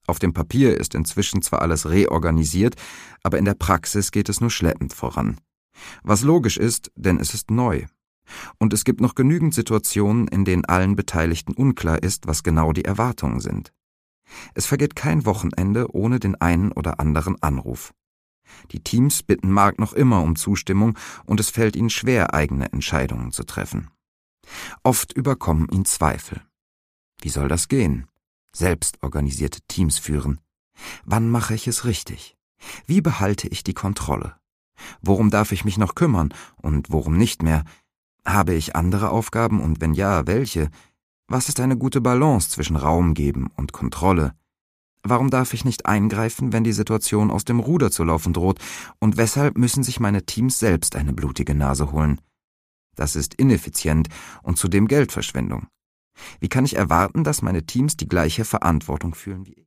Auf dem Papier ist inzwischen zwar alles reorganisiert, aber in der Praxis geht es nur schleppend voran. Was logisch ist, denn es ist neu. Und es gibt noch genügend Situationen, in denen allen Beteiligten unklar ist, was genau die Erwartungen sind. Es vergeht kein Wochenende ohne den einen oder anderen Anruf. Die Teams bitten Mark noch immer um Zustimmung und es fällt ihnen schwer, eigene Entscheidungen zu treffen. Oft überkommen ihn Zweifel. Wie soll das gehen? Selbstorganisierte Teams führen. Wann mache ich es richtig? Wie behalte ich die Kontrolle? Worum darf ich mich noch kümmern und worum nicht mehr? Habe ich andere Aufgaben und wenn ja, welche? Was ist eine gute Balance zwischen Raum geben und Kontrolle? Warum darf ich nicht eingreifen, wenn die Situation aus dem Ruder zu laufen droht? Und weshalb müssen sich meine Teams selbst eine blutige Nase holen? Das ist ineffizient und zudem Geldverschwendung. Wie kann ich erwarten, dass meine Teams die gleiche Verantwortung fühlen wie ich?